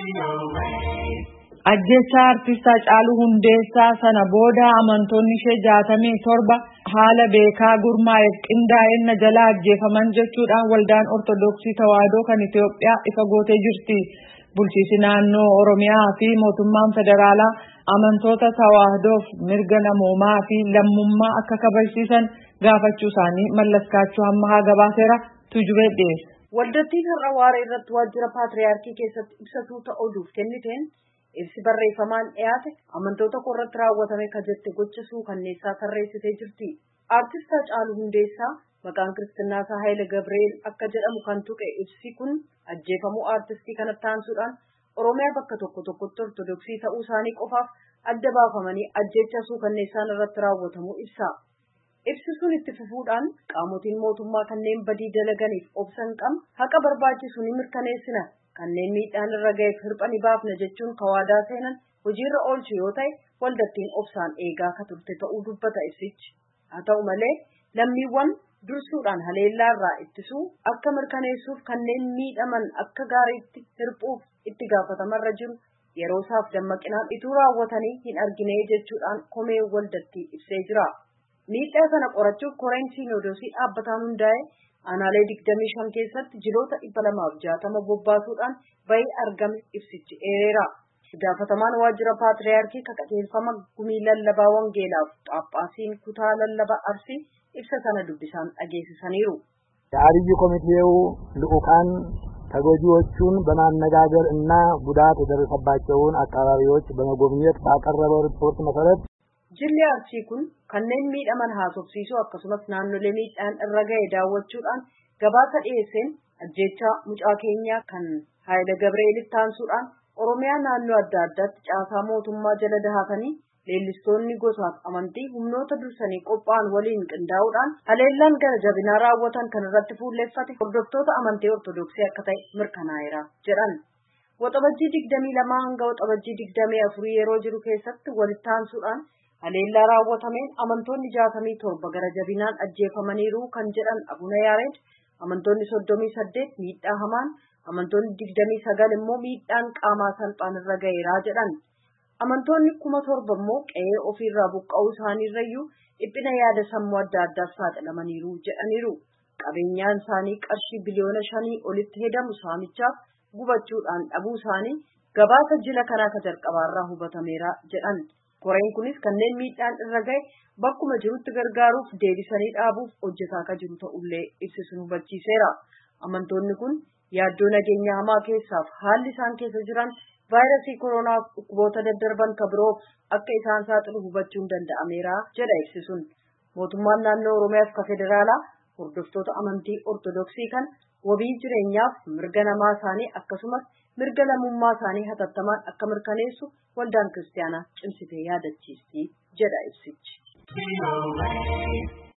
Ajjecha artist Haacaaluu Hundeessaa sana booda amantoonni ishee 67 haala beekaa gurmaa'eef qindaa'ina jala ajjeefaman jechuudhaan waldaan Ortodoksii Tawaahidoo kan Itoophiyaa ifa gootee jirti. Bulchiinsi naannoo Oromiyaa fi mootummaan federaalaa amantoota tawaahidoof mirga namoomaa fi lammummaa akka kabachiisan gaafachuu isaanii Mallaskaachuu Ammahaa gabaaseera. Tujubee dhiyeessa. Waldattiin har'a Waaree irratti waajjira Paatriyaarkii keessatti ibsatuu ta'uuf kenniteen ibsi barreeffamaan dhiyaate amantoota irratti raawwatame kan jette gocha suukanneessaa tarreessitee jirti. Artist Haacaaluu Hundeessaa maqaan kiristinnaa isaa Haayile Gabreel akka jedhamu kan tuqe ibsi kun ajjeefamuu artistii kanatti aansuudhaan Oromiyaa bakka tokkotti Ortodoksii ta'uu isaanii qofaaf adda baafamanii ajjecha suukanneessaan irratti raawwatamuu ibsa. Ibsi sun itti fufuudhaan qaamotiin mootummaa kanneen badii dalaganiif obsan qaban haqa barbaachisu ni mirkaneessina. Kanneen miidhaan irra ga'eef hirpha ni baafna jechuun kawaadaa seenan hojiirra oolchu yoo ta'e waldattiin obsaan eegaa ka turte ta'uu dubbata ibsichi. Haa ta'u malee lammiiwwan dursuudhaan haleellaa irraa ittisuu akka mirkaneessuuf kanneen miidhaman akka gaariitti hirphuuf itti gaafatamarra jiru yeroo isaaf dammaqinaan ituu raawwatanii hin argine jechuudhaan komee waldattii ibsee jira. Miidhaa sana qorachuuf koreen Siinodoosii dhaabbataan hundaa'e aanaalee 25 keessatti jiloota 260 bobbaasuudhaan bahii argame ibsichi eereera. Gaafatamaan waajjira Paatriyaarkii qajeelfama gumii lallabaa Wangeelaaf Phaaphaasiin kutaa lallabaa Arsii ibsa sana dubbisaan dhageessisaniiru. የአብይ ኮሚቴው ልኡካን ተጎጂዎቹን በማነጋገር እና ጉዳት የደረሰባቸውን አካባቢዎች በመጎብኘት ባቀረበው ሪፖርት መሰረት Jilli Arsii kun kanneen miidhaman haasofsiisuu akkasumas naannolee miidhaan irra ga'e daawwachuudhaan gabaasa dhiyeesseen ajjecha mucaa keenyaa kan Haayile Gabreelitti aansuudhaan Oromiyaa naannoo adda addaatti caasaa mootummaa jala dahatanii leellistoonni gosaaf amantii humnoota dursanii qophaa'an waliin qindaa'uudhaan haleellaan gara jabinaa raawwatan kan irratti fuulleeffate hordoftoota amantii Ortodoksii akka ta'e mirkanaa'eera jedhan. Waxabajjii 22 hanga waxabajjii 24 yeroo jiru keessatti walitti aansuudhaan haleellaa raawwatameen amantoonni 67 gara jabinaan ajjeefamaniiru kan jedhan Abuna Yaareed amantoonni 38 miidhaa hamaan amantoonni 29 immoo miidhaan qaamaa salphaan irra ga'eera jedhan. Amantoonni 7,000 immoo qe'ee ofiirraa buqqa'uu isaaniirrayyuu dhiphina yaada sammuu adda addaaf saaxilamaniiru jedhaniiru. Qabeenyaan isaanii qarshii biliyoona 5 olitti hedamu saamichaaf gubachuudhaan dhabuu isaanii gabaasa jila kanaa ka jalqabaarraa hubatameera jedhan. Koreen kunis kanneen miidhaan irra ga'e bakkuma jirutti gargaaruuf deebisanii dhaabuuf hojjetaa akka jiru ta'ullee ibsisuun hubachiiseera. Amantoonni kun yaaddoo nageenya hamaa keessaaf haalli isaan keessa jiran vaayirasii koronaaf dhukkuboota daddarban ka biroof akka isaan saaxilu hubachuun danda'ameera jedha ibsisuun. Mootummaan naannoo Oromiyaaf ka federaalaa hordoftoota amantii Ortodoksii kan wabii jireenyaaf mirga namaa isaanii akkasumas mirga lammummaa isaanii hatattamaan akka mirkaneessu waldaan kiristaanaa cimsitee yaadachiisti jedha ibsichi.